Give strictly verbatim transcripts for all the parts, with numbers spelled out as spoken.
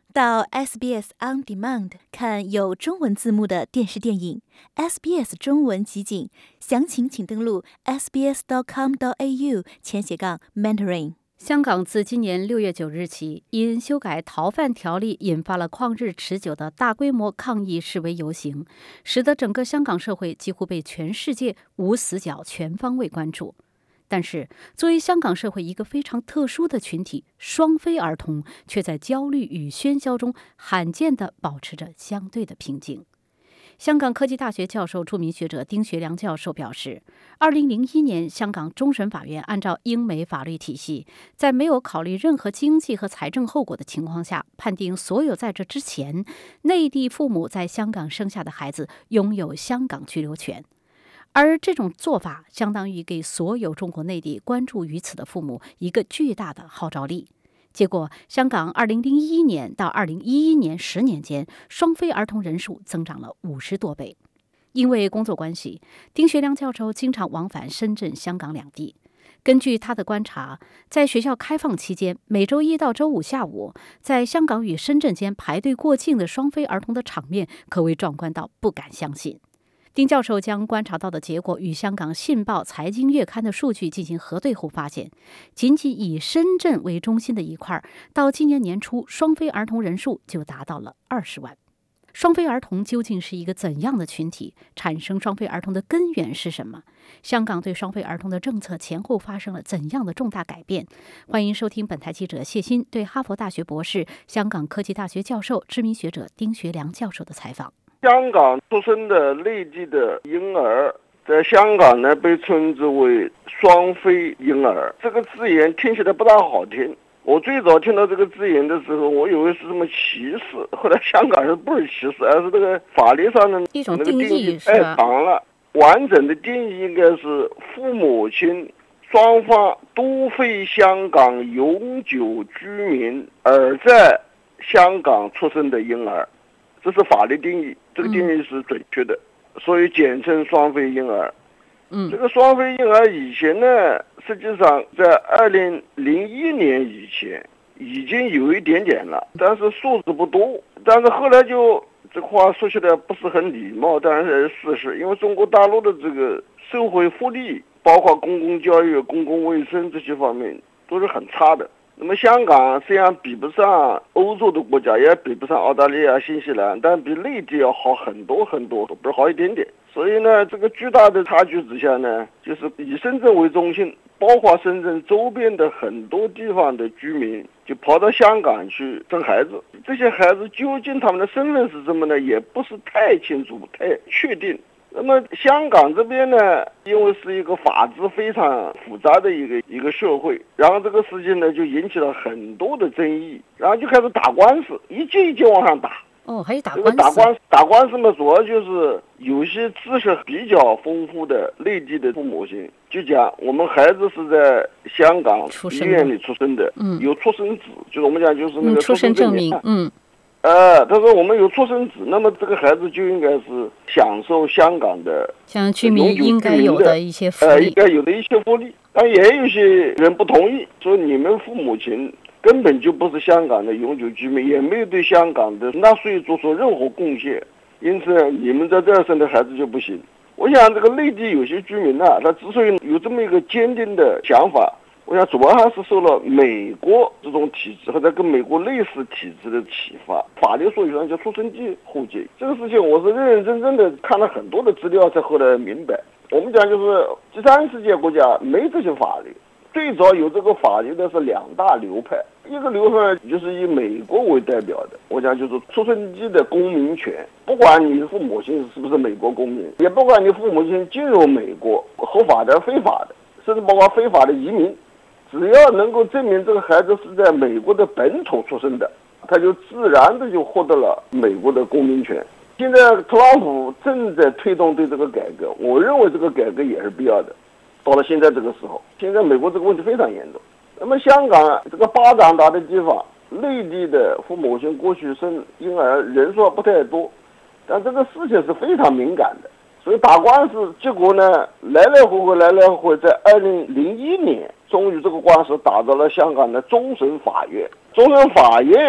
到 S B S On Demand 看有中文字幕的电视电影 S B S 中文集锦，详情请登录 s b s dot com dot a u 前斜杠 mentoring。 香港自今年六月九日起，因修改逃犯条例引发了旷日持久的大规模抗议示威游行，使得整个香港社会几乎被全世界无死角全方位关注。但是，作为香港社会一个非常特殊的群体，双非儿童却在焦虑与喧嚣中罕见地保持着相对的平静。香港科技大学教授、著名学者丁学良教授表示，二零零一年香港终审法院按照英美法律体系，在没有考虑任何经济和财政后果的情况下，判定所有在这之前内地父母在香港生下的孩子拥有香港居留权。而这种做法相当于给所有中国内地关注于此的父母一个巨大的号召力。结果，香港二零零一年到二零一一年十年间，双非儿童人数增长了五十多倍。因为工作关系，丁学良教授经常往返深圳、香港两地。根据他的观察，在学校开放期间，每周一到周五下午，在香港与深圳间排队过境的双非儿童的场面可谓壮观到不敢相信。丁教授将观察到的结果与香港《信报》财经月刊的数据进行核对后发现，仅仅以深圳为中心的一块，到今年年初，双非儿童人数就达到了二十万。双非儿童究竟是一个怎样的群体？产生双非儿童的根源是什么？香港对双非儿童的政策前后发生了怎样的重大改变？欢迎收听本台记者谢欣对哈佛大学博士、香港科技大学教授、知名学者丁学良教授的采访。 香港出生的内地的婴儿，在香港呢被称之为双非婴儿，这个字眼听起来不大好听。我最早听到这个字眼的时候，我以为是什么歧视，后来香港人不是歧视，而是这个法律上的一种定义太长了。完整的定义应该是父母亲双方都非香港永久居民，而在香港出生的婴儿，这是法律定义，这个定义是准确的，嗯、所以简称双非婴儿。嗯，这个双非婴儿以前呢，实际上在二零零一年以前已经有一点点了，但是数字不多。但是后来就这话说起来不是很礼貌，但是事实，因为中国大陆的这个社会福利，包括公共教育、公共卫生这些方面都是很差的。那么香港虽然比不上欧洲的国家，也比不上澳大利亚、新西兰，但比内地要好很多很多，不是好一点点。所以呢，这个巨大的差距之下呢，就是以深圳为中心，包括深圳周边的很多地方的居民就跑到香港去生孩子。这些孩子究竟他们的身份是什么呢？也不是太清楚、太确定。那么香港这边呢，因为是一个法制非常复杂的一个一个社会，然后这个事情呢就引起了很多的争议，然后就开始打官司，一届一届往上打。 哦，还有打官司。 这个打官司，打官司嘛，主要就是有些知识比较丰富的内地的父母亲就讲，我们孩子是在香港医院里出生的，嗯，有出生纸，就是我们讲就是那个出生证明，嗯。 呃，他说我们有出生纸，那么这个孩子就应该是享受香港的像居民应该有的一些福利， 呃，应该有的一些福利。但也有些人不同意，说你们父母亲根本就不是香港的永久居民，也没有对香港的纳税做出任何贡献，因此你们在这儿生的孩子就不行。我想这个内地有些居民呢、啊，他之所以有这么一个坚定的想法，我想主要还是受了美国这种体制或者跟美国类似体制的启发。法律术语上叫出生地户籍，这个事情我是认认真真的看了很多的资料才后来明白。我们讲就是第三世界国家没这些法律，最早有这个法律的是两大流派，一个流派就是以美国为代表的，我讲就是出生地的公民权，不管你父母亲是不是美国公民，也不管你父母亲进入美国合法的非法的，甚至包括非法的移民，只要能够证明这个孩子是在美国的本土出生的，他就自然的就获得了美国的公民权。现在特朗普正在推动对这个改革，我认为这个改革也是必要的。到了现在这个时候，现在美国这个问题非常严重。那么香港这个巴掌大的地方，内地的父母亲过去生婴儿人数不太多，但这个事情是非常敏感的，所以打官司结果呢，来来回回来来回回，在二零零一年终于这个官司打到了香港的终审法院。终审法院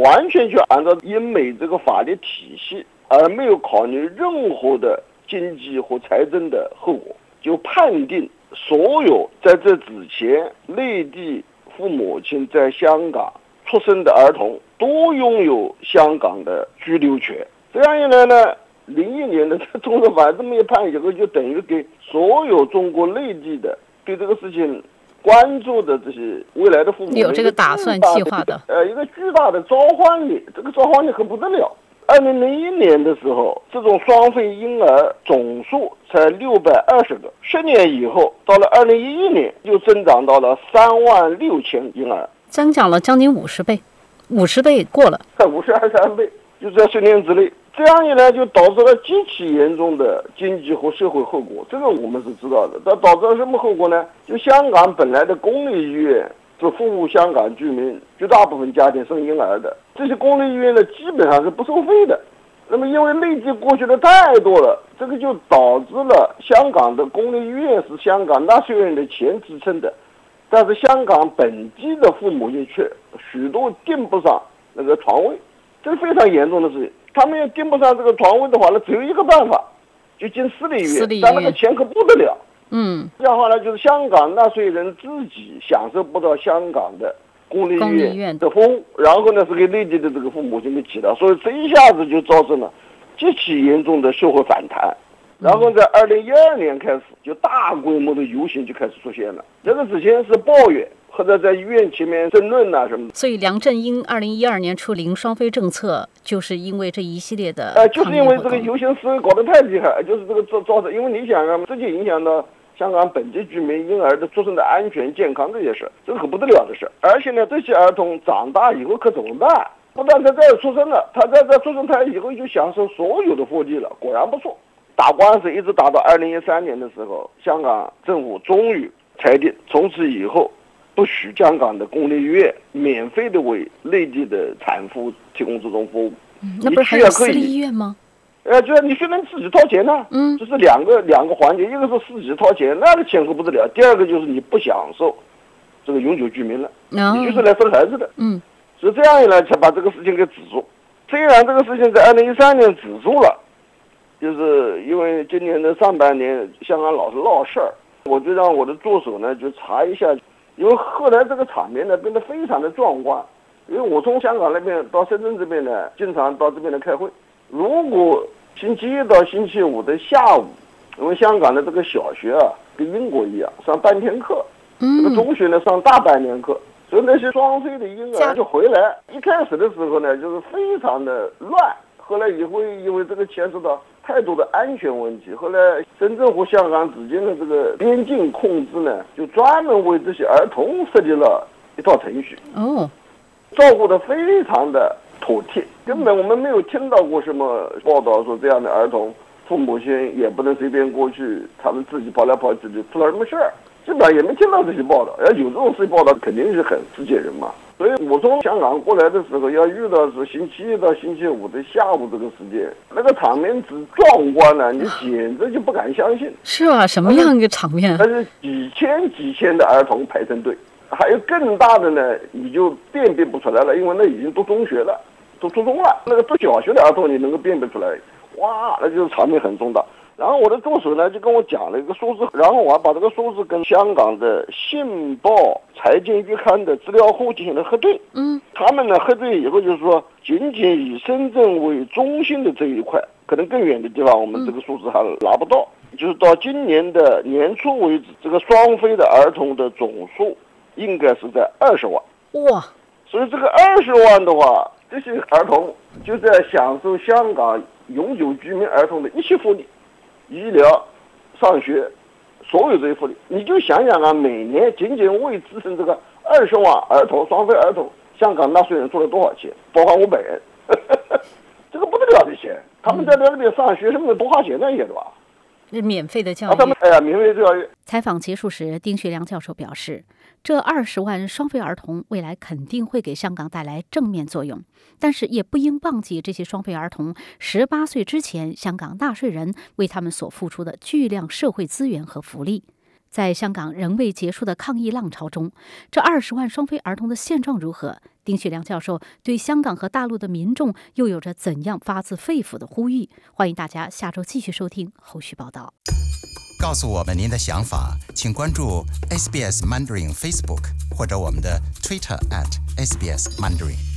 完全就按照英美这个法律体系，而没有考虑任何的经济和财政的后果，就判定所有在这之前内地父母亲在香港出生的儿童都拥有香港的居留权。这样一来呢，零一年的终审法这么一判以后，就等于给所有中国内地的对这个事情关注的这些未来的父母有这个打算计划的， 呃，一个巨大的召唤力，这个召唤力可不得了。二零零一年的时候，这种双非婴儿总数才六百二十个，十年以后，到了二零一一年，就增长到了三万六千婴儿， 增长了将近五十倍，五十倍过了， 五十二三倍，就在十年之内。这样一来，就导致了极其严重的经济和社会后果，这个我们是知道的。它导致了什么后果呢？就香港本来的公立医院是服务香港居民绝大部分家庭生婴儿的，这些公立医院呢基本上是不收费的。那么因为内地过去的太多了，这个就导致了香港的公立医院是香港纳税人的钱支撑的，但是香港本地的父母亲却许多订不上那个床位，这是非常严重的事情。他们要订不上这个床位的话，那只有一个办法，就进私立医院，但那个钱可不得了。 嗯， 这样的话呢，就是香港纳税人自己享受不到香港的公立医院的服务，然后呢是给内地的这个父母亲给挤到，所以这一下子就造成了极其严重的社会反弹。然后在二零一二年开始，就大规模的游行就开始出现了。这个之前是抱怨，或者在医院前面争论呐、啊、什么的。 所以梁振英二零一二年出零双非政策，就是因为这一系列的呃，就是因为这个游行示威搞得太厉害，就是这个造造成，因为你想啊，直接影响到香港本地居民婴儿的出生的安全健康这些事，这个可不得了的事。而且呢，这些儿童长大以后可怎么办？不但他在这出生了，他在这出生他以后就享受所有的福利了，果然不错。打官司一直打到二零一三年的时候，香港政府终于裁定，从此以后不许香港的公立医院免费的为内地的产妇提供这种服务。 嗯、那不是还有私立医院吗？ 呃，就是你虽然自己掏钱呢， 嗯， 这是两个两个环节，一个是自己掏钱，那个钱可不得了；第二个就是你不享受这个永久居民了， 哦、 你就是来生孩子的。 嗯， 所以这样一来才把这个事情给止住。虽然这个事情在二零一三年止住了，就是因为今年的上半年香港老是闹事儿，我就让我的助手呢就查一下，因为后来这个场面呢变得非常的壮观。因为我从香港那边到深圳这边呢，经常到这边来开会。如果星期一到星期五的下午，因为香港的这个小学啊，跟英国一样上半天课，这个中学呢上大半年课，所以那些双非的婴儿就回来。一开始的时候呢，就是非常的乱，后来也会因为这个牵涉到太多的安全问题，后来深圳和香港之间的这个边境控制呢，就专门为这些儿童设计了一套程序。 哦， 照顾得非常的妥帖，根本我们没有听到过什么报道说这样的儿童父母亲也不能随便过去，他们自己跑来跑去就出了什么事儿，基本上也没听到这些报道。要有这种事情报道，肯定是很世界人嘛。所以我从香港过来的时候，要遇到是星期一到星期五的下午这个时间，那个场面之壮观呢、啊，你简直就不敢相信。 是啊，什么样一个场面？ 但是几千几千的儿童排成队。还有更大的呢，你就辨别不出来了，因为那已经读中学了，读初中了。那个读小学的儿童你能够辨别出来，哇，那就是场面很重大。然后我的助手呢就跟我讲了一个数字，然后我还把这个数字跟香港的《信报》财经月刊的资料库进行了核对。 嗯， 他们呢核对以后就是说，仅仅以深圳为中心的这一块，可能更远的地方我们这个数字还拿不到。嗯、就是到今年的年初为止，这个双非的儿童的总数应该是在二十万。 哇！ 所以这个二十万的话，这些儿童就在享受香港永久居民儿童的一切福利，医疗、上学，所有这些福利。你就想想啊，每年仅仅为支撑这个二十万儿童双非儿童，香港纳税人出了多少钱？多花五百元，这个不得了的钱。他们在那边上学，什么多花钱那些的吧？ 免费的教育， 啊、他们哎呀，免费的教育。 采访结束时，丁学良教授表示，这二十万双非儿童未来肯定会给香港带来正面作用，但是也不应忘记这些双非儿童十八岁之前香港纳税人为他们所付出的巨量社会资源和福利。 在香港仍未结束的抗疫浪潮中，这二十万双非儿童的现状如何？丁旭良教授对香港和大陆的民众又有着怎样发自肺腑的呼吁？欢迎大家下周继续收听后续报道。 告诉我们您的想法，请关注 S B S Mandarin Facebook 或者我们的 Twitter at S B S Mandarin。